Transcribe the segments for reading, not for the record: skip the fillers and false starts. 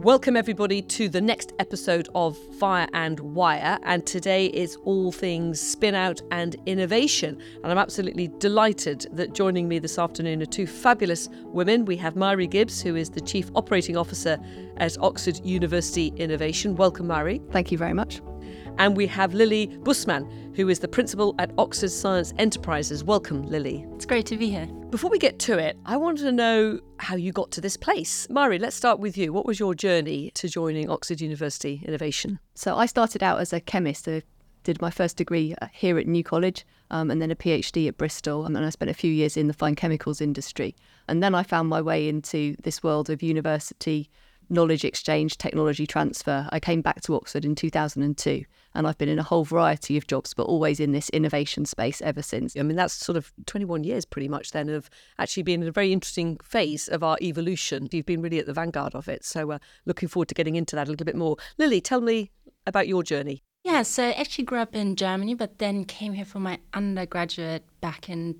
Welcome everybody to the next episode of Fire and Wire, and today is all things spin out and innovation, and I'm absolutely delighted that joining me this afternoon are two fabulous women. We have Mhairi Gibbs, who is the Chief Operating Officer at Oxford University Innovation. Welcome, Mhairi. Thank you very much. And we have Lily Busman, who is the Principal at Oxford Science Enterprises. Welcome, Lily. It's great to be here. Before we get to it, I want to know how you got to this place. Mhairi, let's start with you. What was your journey to joining Oxford University Innovation? So I started out as a chemist. I did my first degree here at New College and then a PhD at Bristol. And then I spent a few years in the fine chemicals industry. And then I found my way into this world of university knowledge exchange, technology transfer. I came back to Oxford in 2002 and I've been in a whole variety of jobs, but always in this innovation space ever since. I mean, that's sort of 21 years pretty much then of actually being in a very interesting phase of our evolution. You've been really at the vanguard of it. So looking forward to getting into that a little bit more. Lily, tell me about your journey. Yeah, so I actually grew up in Germany, but then came here for my undergraduate back in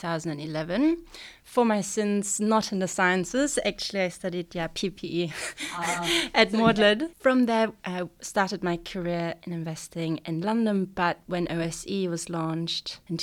2011. For my sins, not in the sciences. Actually, I studied PPE at Magdalen. From there, I started my career in investing in London, but when OSE was launched in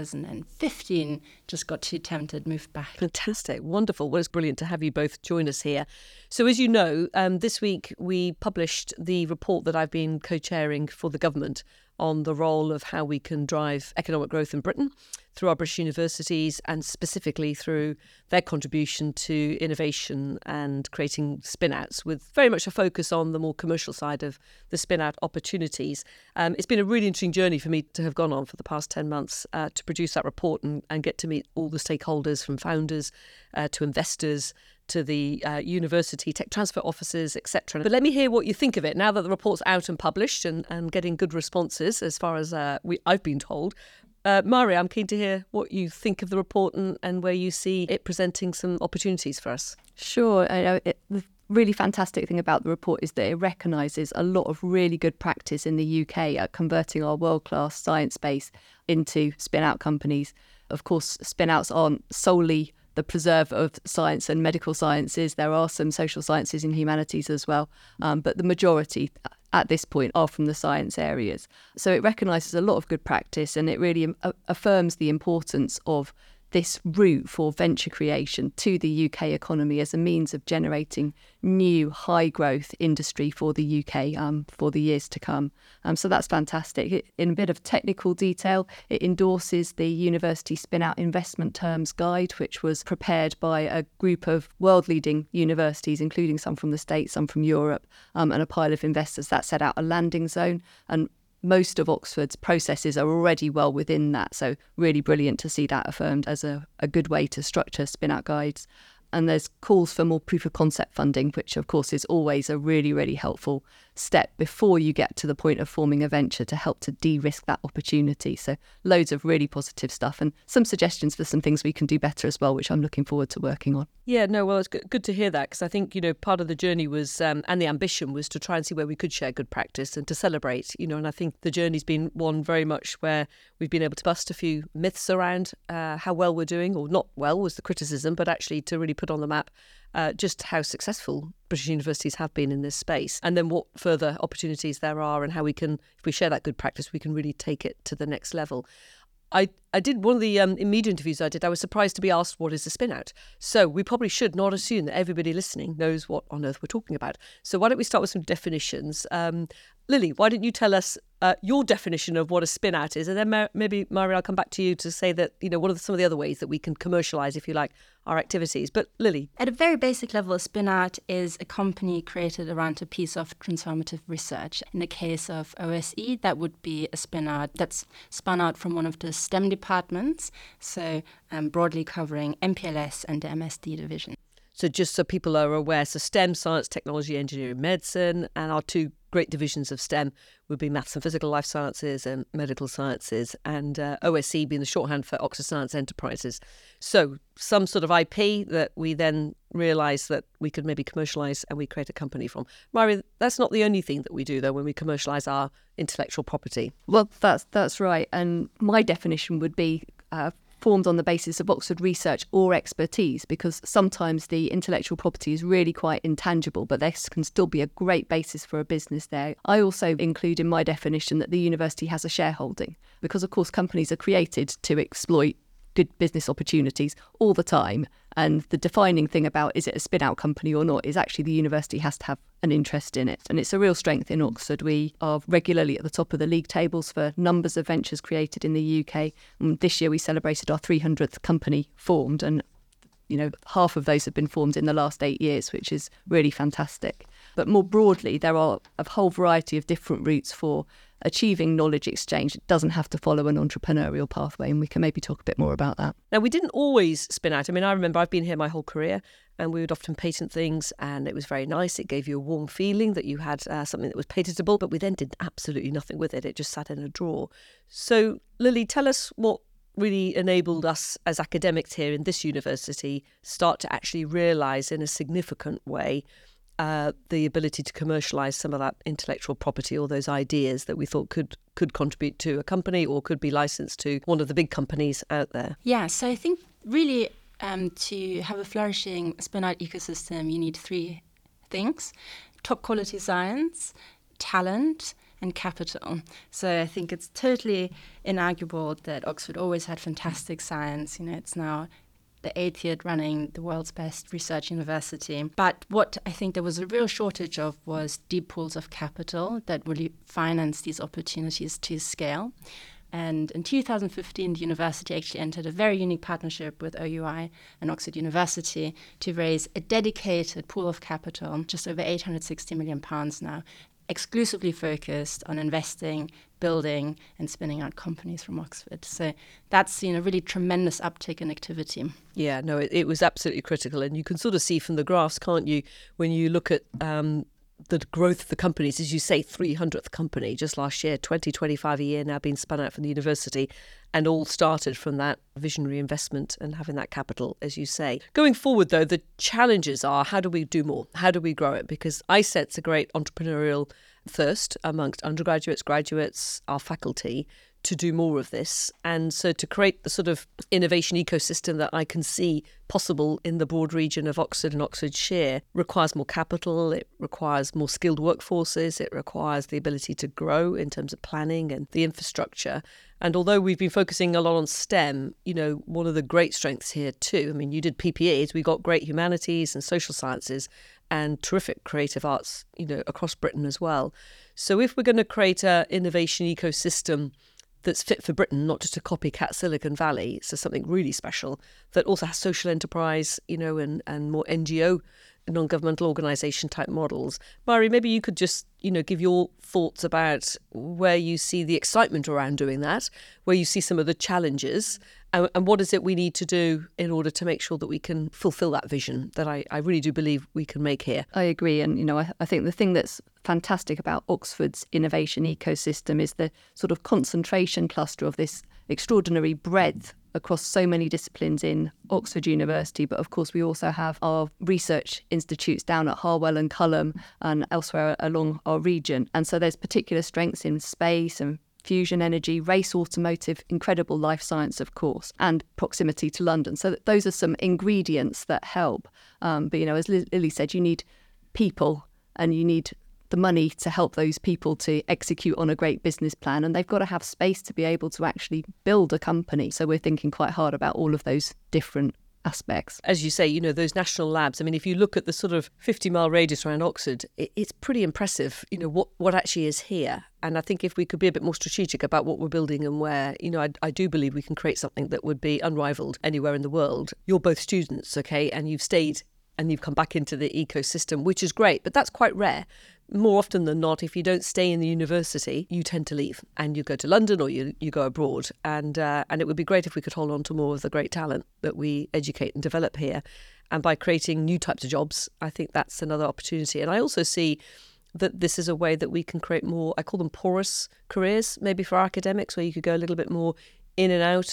2015, just got too tempted, moved back. Fantastic. Wonderful. Well, it's brilliant to have you both join us here. So as you know, this week we published the report that I've been co-chairing for the government on the role of how we can drive economic growth in Britain through our British universities and specifically through their contribution to innovation and creating spin-outs, with very much a focus on the more commercial side of the spin-out opportunities. It's been a really interesting journey for me to have gone on for the past 10 months to produce that report and get to meet all the stakeholders, from founders to investors, to the university tech transfer offices, etc. But let me hear what you think of it now that the report's out and published and getting good responses as far as I've been told. Mhairi, I'm keen to hear what you think of the report and where you see it presenting some opportunities for us. Sure. The really fantastic thing about the report is that it recognises a lot of really good practice in the UK at converting our world-class science base into spin-out companies. Of course, spin-outs aren't solely the preserve of science and medical sciences. There are some social sciences and humanities as well, but the majority at this point are from the science areas. So it recognises a lot of good practice, and it really affirms the importance of this route for venture creation to the UK economy as a means of generating new high growth industry for the UK for the years to come. So that's fantastic. In a bit of technical detail, it endorses the University Spin-Out Investment Terms Guide, which was prepared by a group of world leading universities, including some from the States, some from Europe, and a pile of investors that set out a landing zone. And most of Oxford's processes are already well within that. So really brilliant to see that affirmed as a good way to structure spin-out guides. And there's calls for more proof of concept funding, which of course is always a really, really helpful step before you get to the point of forming a venture to help to de-risk that opportunity. So loads of really positive stuff and some suggestions for some things we can do better as well, which I'm looking forward to working on. Yeah, no, well, it's good to hear that, because I think, part of the journey was, and the ambition was to try and see where we could share good practice and to celebrate, and I think the journey's been one very much where we've been able to bust a few myths around how well we're doing, or not well was the criticism, but actually to really put on the map just how successful British universities have been in this space, and then what further opportunities there are and how we can, if we share that good practice, we can really take it to the next level. I did one of the media interviews I did. I was surprised to be asked, what is a spin-out? So we probably should not assume that everybody listening knows what on earth we're talking about. So why don't we start with some definitions? Lily, why don't you tell us your definition of what a spin-out is? And then maybe, Mhairi, I'll come back to you to say that, what are some of the other ways that we can commercialise, if you like, our activities. But Lily. At a very basic level, a spin-out is a company created around a piece of transformative research. In the case of OSE, that would be a spin-out that's spun out from one of the STEM departments, so broadly covering MPLS and the MSD division. So just so people are aware, so STEM, science, technology, engineering, medicine, and our two great divisions of STEM would be maths and physical life sciences and medical sciences, and OSE being the shorthand for Oxford Science Enterprises. So some sort of IP that we then realise that we could maybe commercialise and we create a company from. Mhairi, that's not the only thing that we do, though, when we commercialise our intellectual property. Well, that's right. And my definition would be formed on the basis of Oxford research or expertise, because sometimes the intellectual property is really quite intangible, but there can still be a great basis for a business there. I also include in my definition that the university has a shareholding, because of course companies are created to exploit good business opportunities all the time. And the defining thing about is it a spin-out company or not is actually the university has to have an interest in it. And it's a real strength in Oxford. We are regularly at the top of the league tables for numbers of ventures created in the UK. And this year we celebrated our 300th company formed, and half of those have been formed in the last 8 years, which is really fantastic. But more broadly, there are a whole variety of different routes for achieving knowledge exchange. It doesn't have to follow an entrepreneurial pathway, and we can maybe talk a bit more about that. Now, we didn't always spin out. I mean, I remember I've been here my whole career, and we would often patent things, and it was very nice. It gave you a warm feeling that you had something that was patentable, but we then did absolutely nothing with it. It just sat in a drawer. So, Lily, tell us what really enabled us as academics here in this university start to actually realise in a significant way the ability to commercialise some of that intellectual property or those ideas that we thought could contribute to a company or could be licensed to one of the big companies out there. Yeah, so I think really to have a flourishing spin-out ecosystem, you need 3 things: top quality science, talent, and capital. So I think it's totally inarguable that Oxford always had fantastic science. It's now the 8th year running the world's best research university. But what I think there was a real shortage of was deep pools of capital that really finance these opportunities to scale. And in 2015, the university actually entered a very unique partnership with OUI and Oxford University to raise a dedicated pool of capital, just over £860 million now, exclusively focused on investing, building and spinning out companies from Oxford. So that's seen a really tremendous uptick in activity. Yeah, no, it was absolutely critical. And you can sort of see from the graphs, can't you, when you look at the growth of the companies, as you say, 300th company just last year, 25 a year now being spun out from the university, and all started from that visionary investment and having that capital, as you say. Going forward, though, the challenges are, how do we do more? How do we grow it? Because I sense a great entrepreneurial thirst amongst undergraduates, graduates, our faculty, to do more of this. And so to create the sort of innovation ecosystem that I can see possible in the broad region of Oxford and Oxfordshire requires more capital, it requires more skilled workforces, it requires the ability to grow in terms of planning and the infrastructure. And although we've been focusing a lot on STEM, one of the great strengths here too, I mean, you did PPEs, we got great humanities and social sciences and terrific creative arts, across Britain as well. So if we're going to create an innovation ecosystem that's fit for Britain, not just a copycat Silicon Valley, so something really special that also has social enterprise, and more NGO, non-governmental organisation type models. Mari, maybe you could just, give your thoughts about where you see the excitement around doing that, where you see some of the challenges, and what is it we need to do in order to make sure that we can fulfil that vision that I really do believe we can make here. I agree. And, I think the thing that's fantastic about Oxford's innovation ecosystem is the sort of concentration cluster of this extraordinary breadth across so many disciplines in Oxford University. But of course, we also have our research institutes down at Harwell and Culham and elsewhere along our region. And so there's particular strengths in space and fusion energy, race automotive, incredible life science, of course, and proximity to London. So those are some ingredients that help. But, as Lily said, you need people and you need the money to help those people to execute on a great business plan. And they've got to have space to be able to actually build a company. So we're thinking quite hard about all of those different aspects. As you say, those national labs, I mean, if you look at the sort of 50-mile radius around Oxford, it's pretty impressive, what actually is here. And I think if we could be a bit more strategic about what we're building and where, I do believe we can create something that would be unrivaled anywhere in the world. You're both students, okay, and you've stayed and you've come back into the ecosystem, which is great, but that's quite rare. More often than not, if you don't stay in the university, you tend to leave and you go to London or you go abroad. And it would be great if we could hold on to more of the great talent that we educate and develop here. And by creating new types of jobs, I think that's another opportunity. And I also see that this is a way that we can create more, I call them porous careers, maybe for academics, where you could go a little bit more in and out of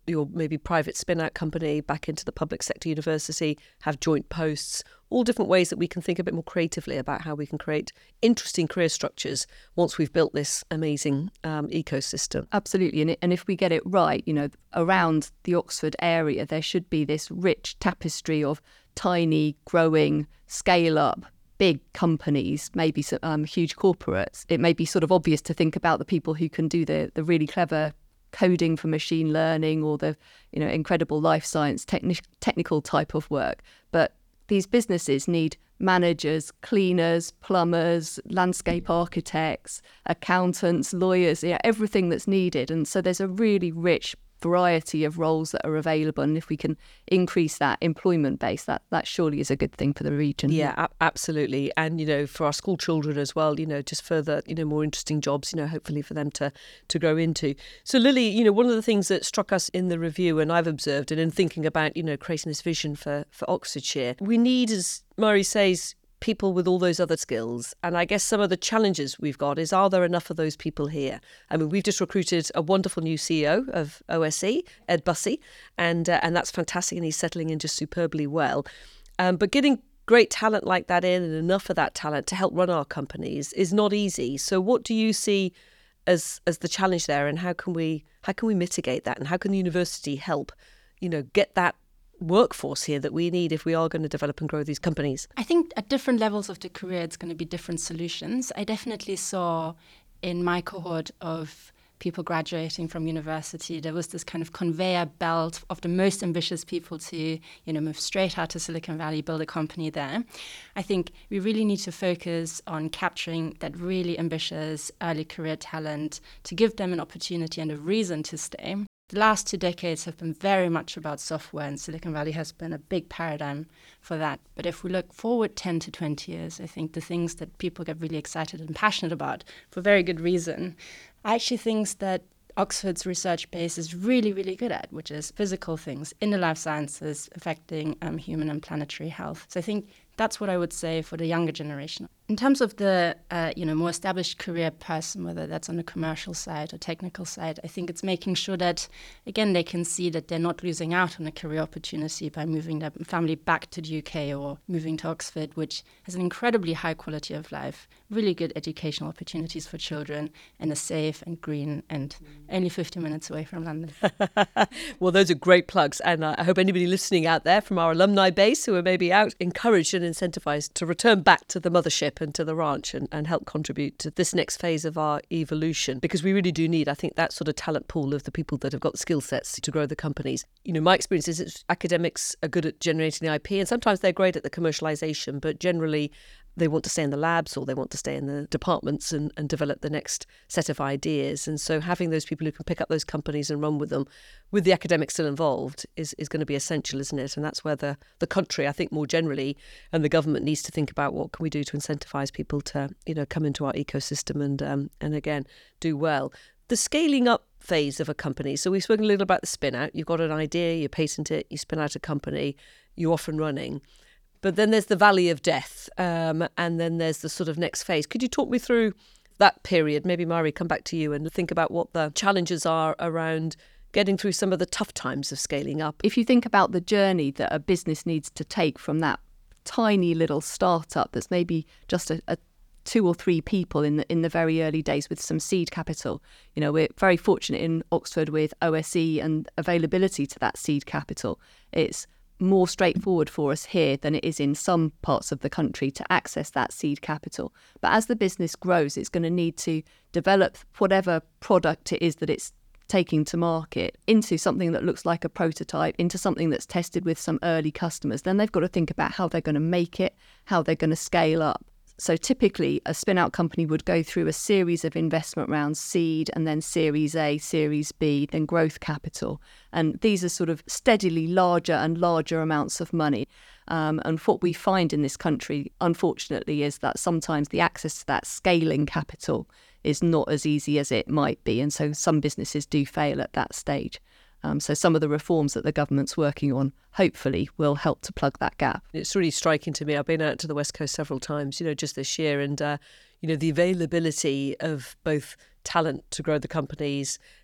your maybe private spin-out company back into the public sector university, have joint posts, all different ways that we can think a bit more creatively about how we can create interesting career structures once we've built this amazing ecosystem. Absolutely. And if we get it right, around the Oxford area, there should be this rich tapestry of tiny, growing, scale-up, big companies, maybe some huge corporates. It may be sort of obvious to think about the people who can do the really clever coding for machine learning or the incredible life science technical type of work. But these businesses need managers, cleaners, plumbers, landscape architects, accountants, lawyers, everything that's needed. And so there's a really rich variety of roles that are available, and if we can increase that employment base, that surely is a good thing for the region. Yeah, absolutely. And for our school children as well, just further more interesting jobs, hopefully for them to grow into. So Lily, one of the things that struck us in the review, and I've observed, and in thinking about creating this vision for Oxfordshire, we need, as Mari says, people with all those other skills. And I guess some of the challenges we've got is, are there enough of those people here? I mean, we've just recruited a wonderful new CEO of OSE, Ed Bussey, and that's fantastic, and he's settling in just superbly well. But getting great talent like that in, and enough of that talent to help run our companies, is not easy. So what do you see as the challenge there, and how can we mitigate that, and how can the university help get that workforce here that we need if we are going to develop and grow these companies? I think at different levels of the career, it's going to be different solutions. I definitely saw in my cohort of people graduating from university, there was this kind of conveyor belt of the most ambitious people to, move straight out to Silicon Valley, build a company there. I think we really need to focus on capturing that really ambitious early career talent to give them an opportunity and a reason to stay. The last 2 decades have been very much about software, and Silicon Valley has been a big paradigm for that. But if we look forward 10 to 20 years, I think the things that people get really excited and passionate about, for very good reason, are actually things that Oxford's research base is really, really good at, which is physical things in the life sciences affecting human and planetary health. So I think that's what I would say for the younger generation. In terms of the more established career person, whether that's on the commercial side or technical side, I think it's making sure that, again, they can see that they're not losing out on a career opportunity by moving their family back to the UK or moving to Oxford, which has an incredibly high quality of life, really good educational opportunities for children, and a safe and green and only 50 minutes away from London. Well, those are great plugs. And I hope anybody listening out there from our alumni base who are maybe out, encouraged and incentivised to return back to the mothership and to the ranch and help contribute to this next phase of our evolution, because we really do need, I think, that sort of talent pool of the people that have got the skill sets to grow the companies. My experience is that academics are good at generating the IP, and sometimes they're great at the commercialisation, but generally they want to stay in the labs or they want to stay in the departments and develop the next set of ideas. And so having those people who can pick up those companies and run with them, with the academics still involved, is going to be essential, isn't it? And that's where the country, I think, more generally, and the government needs to think about what can we do to incentivise people to, come into our ecosystem and again, do well. The scaling up phase of a company. So we've spoken a little about the spin out. You've got an idea, you patent it, you spin out a company, you're off and running. But then there's the valley of death, and then there's the sort of next phase. Could you talk me through that period? Maybe, Mari, come back to you and think about what the challenges are around getting through some of the tough times of scaling up. If you think about the journey that a business needs to take from that tiny little startup that's maybe just a 2 or 3 people in the very early days with some seed capital. We're very fortunate in Oxford with OSE and availability to that seed capital. It's more straightforward for us here than it is in some parts of the country to access that seed capital. But as the business grows, it's going to need to develop whatever product it is that it's taking to market into something that looks like a prototype, into something that's tested with some early customers. Then they've got to think about how they're going to make it, how they're going to scale up. So typically a spin-out company would go through a series of investment rounds, seed, and then Series A, Series B, then growth capital. And these are sort of steadily larger and larger amounts of money. And what we find in this country, unfortunately, is that sometimes the access to that scaling capital is not as easy as it might be. And so some businesses do fail at that stage. So some of the reforms that the government's working on, hopefully, will help to plug that gap. It's really striking to me. I've been out to the West Coast several times, just this year. And, the availability of both talent to grow the companies,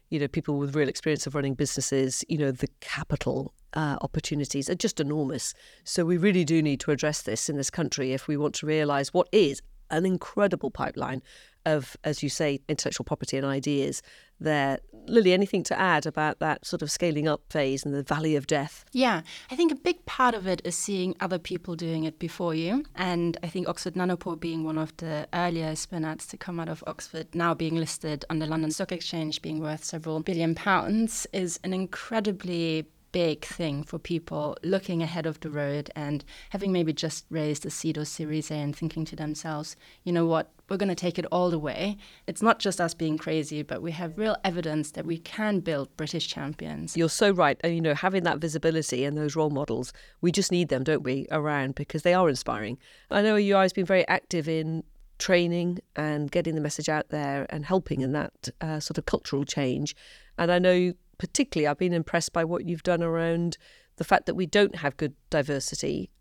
people with real experience of running businesses, the capital opportunities are just enormous. So we really do need to address this in this country if we want to realise what is an incredible pipeline of, as you say, intellectual property and ideas there. Lily, anything to add about that sort of scaling up phase and the valley of death? Yeah, I think a big part of it is seeing other people doing it before you. And I think Oxford Nanopore being one of the earlier spin-outs to come out of Oxford, now being listed on the London Stock Exchange, being worth several £billion, is an incredibly big thing for people looking ahead of the road and having maybe just raised a seed or Series A and thinking to themselves, you know what, we're going to take it all the way. It's not just us being crazy, but we have real evidence that we can build British champions. You're so right. And, having that visibility and those role models, we just need them, don't we, around, because they are inspiring. I know UI has been very active in training and getting the message out there and helping in that sort of cultural change. And I know particularly I've been impressed by what you've done around the fact that we don't have good diversity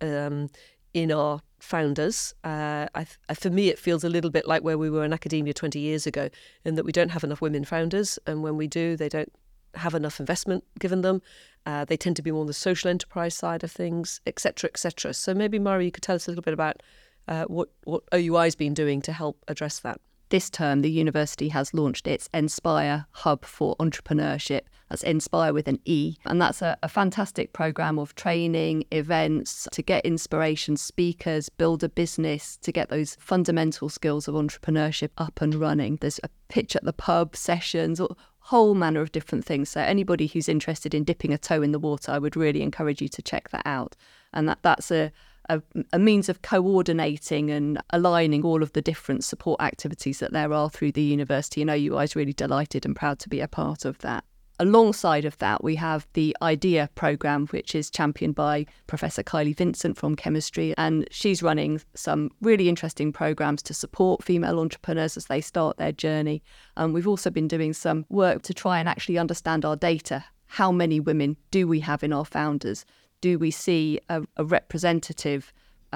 in our founders. For me, it feels a little bit like where we were in academia 20 years ago, in that we don't have enough women founders. And when we do, they don't have enough investment given them. They tend to be more on the social enterprise side of things, et cetera, et cetera. So maybe, Mari, you could tell us a little bit about what OUI's been doing to help address that. This term, the university has launched its Inspire Hub for Entrepreneurship. That's Inspire with an E. And that's a fantastic programme of training, events to get inspiration, speakers, build a business, to get those fundamental skills of entrepreneurship up and running. There's a pitch at the pub sessions, a whole manner of different things. So anybody who's interested in dipping a toe in the water, I would really encourage you to check that out. And that's a means of coordinating and aligning all of the different support activities that there are through the university. And OUI is really delighted and proud to be a part of that. Alongside of that, we have the IDEA programme, which is championed by Professor Kylie Vincent from chemistry. And she's running some really interesting programmes to support female entrepreneurs as they start their journey. We've also been doing some work to try and actually understand our data. How many women do we have in our founders? Do we see a representative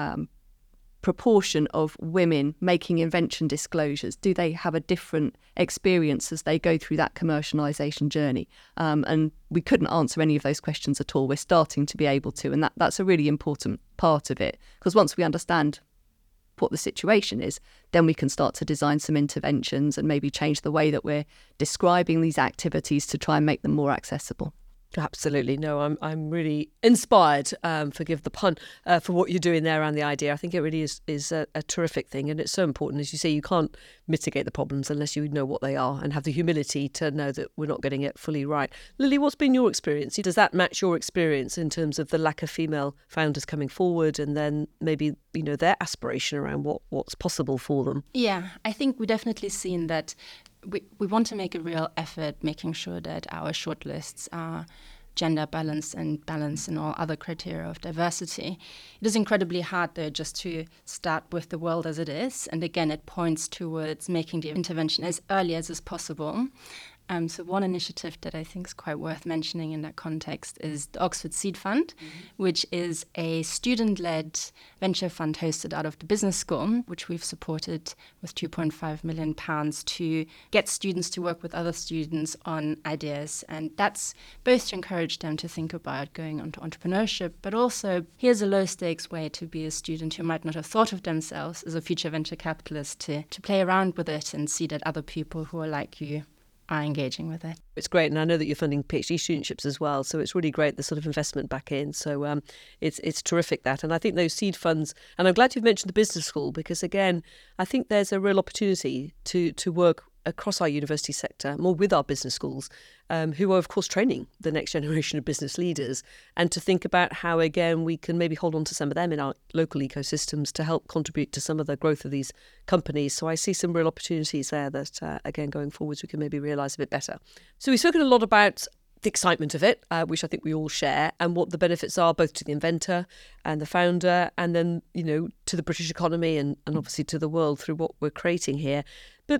proportion of women making invention disclosures? Do they have a different experience as they go through that commercialisation journey? And we couldn't answer any of those questions at all. We're starting to be able to, and that's a really important part of it, because once we understand what the situation is, then we can start to design some interventions and maybe change the way that we're describing these activities to try and make them more accessible. Absolutely. No, I'm really inspired, forgive the pun, for what you're doing there around the idea. I think it really is a terrific thing. And it's so important. As you say, you can't mitigate the problems unless you know what they are and have the humility to know that we're not getting it fully right. Lily, what's been your experience? Does that match your experience in terms of the lack of female founders coming forward and then maybe, their aspiration around what's possible for them? Yeah, I think we've definitely seen that. We want to make a real effort making sure that our shortlists are gender balanced and balanced in all other criteria of diversity. It is incredibly hard, though, just to start with the world as it is. And again, it points towards making the intervention as early as is possible. So one initiative that I think is quite worth mentioning in that context is the Oxford Seed Fund, which is a student-led venture fund hosted out of the business school, which we've supported with £2.5 million to get students to work with other students on ideas. And that's both to encourage them to think about going on to entrepreneurship, but also here's a low-stakes way to be a student who might not have thought of themselves as a future venture capitalist to play around with it and see that other people who are like you are engaging with it. It's great, and I know that you're funding PhD studentships as well, so it's really great, the sort of investment back in. So it's terrific that, and I think those seed funds, and I'm glad you've mentioned the business school, because again, I think there's a real opportunity to work across our university sector, more with our business schools, who are, of course, training the next generation of business leaders, and to think about how, again, we can maybe hold on to some of them in our local ecosystems to help contribute to some of the growth of these companies. So I see some real opportunities there that, again, going forwards, we can maybe realise a bit better. So we've spoken a lot about the excitement of it, which I think we all share, and what the benefits are both to the inventor and the founder, and then, to the British economy and obviously to the world through what we're creating here. But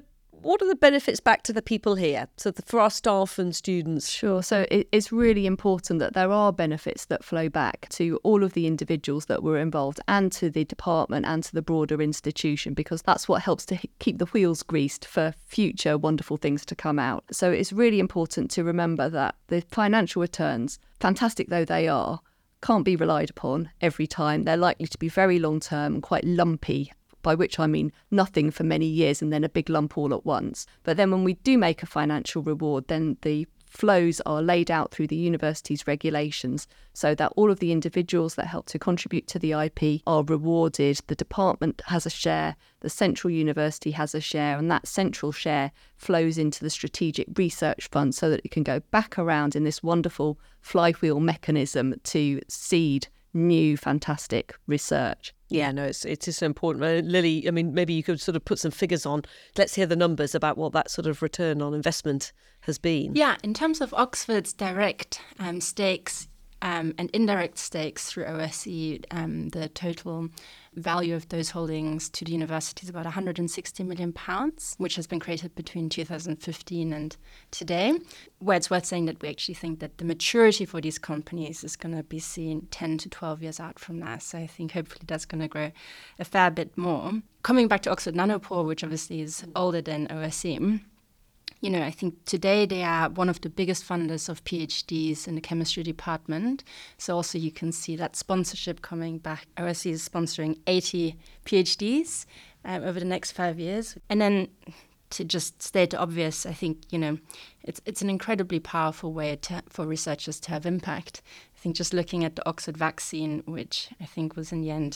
what are the benefits back to the people here? So for our staff and students? Sure. So it's really important that there are benefits that flow back to all of the individuals that were involved and to the department and to the broader institution, because that's what helps to keep the wheels greased for future wonderful things to come out. So it's really important to remember that the financial returns, fantastic though they are, can't be relied upon every time. They're likely to be very long term and quite lumpy, by which I mean nothing for many years and then a big lump all at once. But then when we do make a financial reward, then the flows are laid out through the university's regulations so that all of the individuals that help to contribute to the IP are rewarded. The department has a share, the central university has a share, and that central share flows into the strategic research fund so that it can go back around in this wonderful flywheel mechanism to seed new fantastic research. Yeah, no, it's just so important. Lily, I mean, maybe you could sort of put some figures on. Let's hear the numbers about what that sort of return on investment has been. Yeah, in terms of Oxford's direct stakes and indirect stakes through OSE, the total value of those holdings to the university is about £160 million, which has been created between 2015 and today. Where it's worth saying that we actually think that the maturity for these companies is going to be seen 10 to 12 years out from now. So I think hopefully that's going to grow a fair bit more. Coming back to Oxford Nanopore, which obviously is older than OSE, you know, I think today they are one of the biggest funders of PhDs in the chemistry department. So also you can see that sponsorship coming back. OSE is sponsoring 80 PhDs over the next 5 years. And then to just state the obvious, I think, you know, it's an incredibly powerful way for researchers to have impact. I think just looking at the Oxford vaccine, which I think was in the end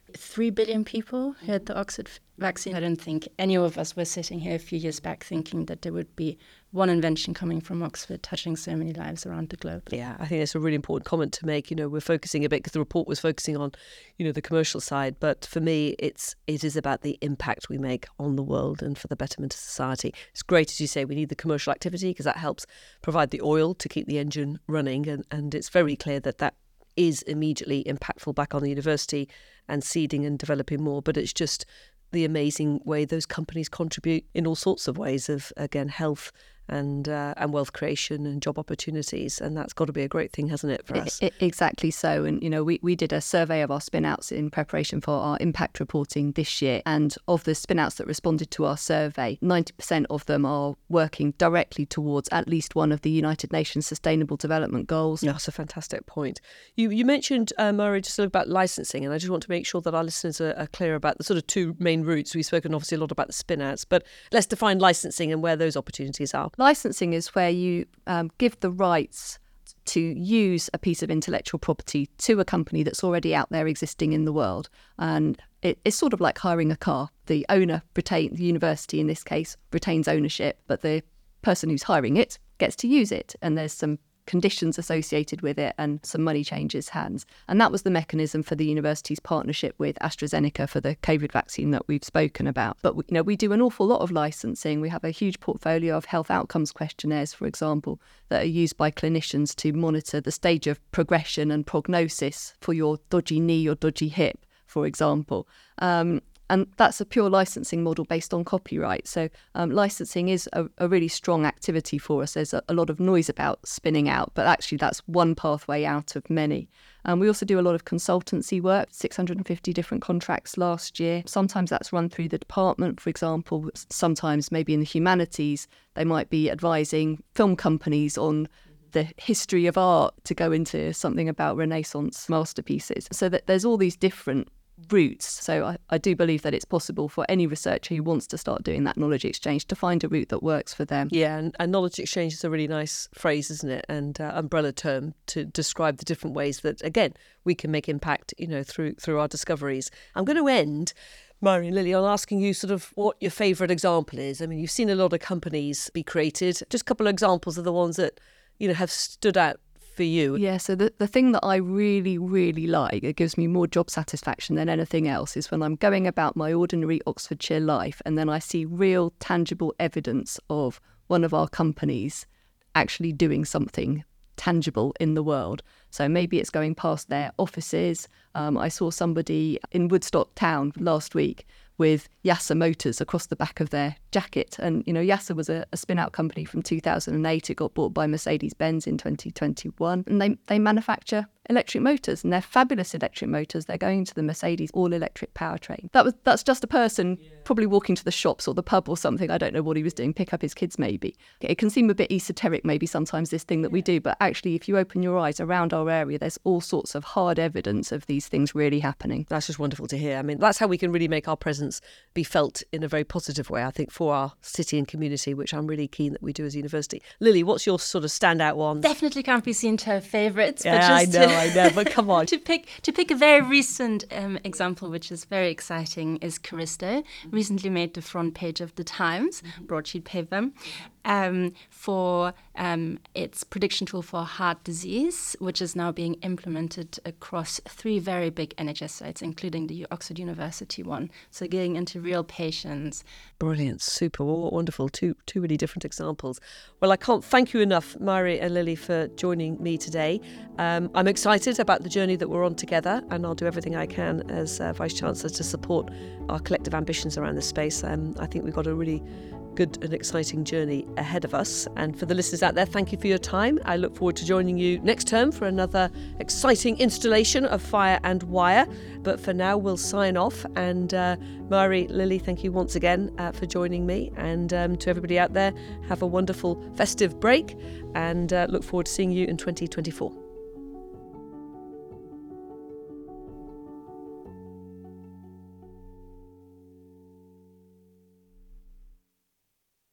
3 billion people who had the Oxford vaccine. I don't think any of us were sitting here a few years back thinking that there would be one invention coming from Oxford touching so many lives around the globe. Yeah, I think that's a really important comment to make. You know, we're focusing a bit because the report was focusing on, you know, the commercial side. But for me, it is about the impact we make on the world and for the betterment of society. It's great, as you say, we need the commercial activity because that helps provide the oil to keep the engine running. And it's very clear that is immediately impactful back on the university and seeding and developing more. But it's just the amazing way those companies contribute in all sorts of ways of, again, health and wealth creation and job opportunities. And that's got to be a great thing, hasn't it, for us? Exactly so. And, you know, we did a survey of our spin-outs in preparation for our impact reporting this year. And of the spin-outs that responded to our survey, 90% of them are working directly towards at least one of the United Nations Sustainable Development Goals. That's a fantastic point. You mentioned, Murray, just a little about licensing, and I just want to make sure that our listeners are clear about the sort of two main routes. We've spoken obviously a lot about the spin-outs, but let's define licensing and where those opportunities are. Licensing is where you give the rights to use a piece of intellectual property to a company that's already out there existing in the world. And it's sort of like hiring a car. The owner, the university in this case, retains ownership, but the person who's hiring it gets to use it. And there's some conditions associated with it and some money changes hands. And that was the mechanism for the university's partnership with AstraZeneca for the COVID vaccine that we've spoken about. But we do an awful lot of licensing. We have a huge portfolio of health outcomes questionnaires, for example, that are used by clinicians to monitor the stage of progression and prognosis for your dodgy knee or dodgy hip, for example. And that's a pure licensing model based on copyright. So licensing is a really strong activity for us. There's a lot of noise about spinning out, but actually that's one pathway out of many. We also do a lot of consultancy work, 650 different contracts last year. Sometimes that's run through the department, for example. Sometimes maybe in the humanities, they might be advising film companies on the history of art to go into something about Renaissance masterpieces. So that there's all these different routes. So I do believe that it's possible for any researcher who wants to start doing that knowledge exchange to find a route that works for them. Yeah, and knowledge exchange is a really nice phrase, isn't it? And umbrella term to describe the different ways that, again, we can make impact, you know, through our discoveries. I'm going to end, Murray and Lily, on asking you sort of what your favourite example is. I mean, you've seen a lot of companies be created. Just a couple of examples of the ones that, you know, have stood out for you. Yeah, so the thing that I really, really like, it gives me more job satisfaction than anything else, is when I'm going about my ordinary Oxfordshire life and then I see real tangible evidence of one of our companies actually doing something tangible in the world. So maybe it's going past their offices. I saw somebody in Woodstock town last week with Yasser Motors across the back of their jacket. And, Yasser was a spin-out company from 2008. It got bought by Mercedes-Benz in 2021. And they manufacture electric motors, and they're fabulous electric motors. They're going to the Mercedes all-electric powertrain. That's just a person probably walking to the shops or the pub or something. I don't know what he was doing, pick up his kids maybe. It can seem a bit esoteric maybe sometimes, this thing that we do, but actually if you open your eyes around our area, there's all sorts of hard evidence of these things really happening. That's just wonderful to hear. I mean, that's how we can really make our presence be felt in a very positive way, I think, for our city and community, which I'm really keen that we do as a university. Lily, what's your sort of standout one? Definitely can't be seen to her favourites. Yeah, I know, but come on. To pick a very recent example, which is very exciting, is Caristo. Recently made the front page of the Times, broadsheet paper, for its prediction tool for heart disease, which is now being implemented across 3 very big NHS sites, including the Oxford University one. So getting into real patients. Brilliant, super, well, wonderful. Two really different examples. Well, I can't thank you enough, Mhairi and Lily, for joining me today. I'm excited about the journey that we're on together, and I'll do everything I can as Vice-Chancellor to support our collective ambitions around this space. I think we've got a really good and exciting journey ahead of us. And for the listeners out there, thank you for your time. I look forward to joining you next term for another exciting installation of Fire and Wire. But for now, we'll sign off. And Mhairi, Lily, thank you once again for joining me. And to everybody out there, have a wonderful festive break, and look forward to seeing you in 2024.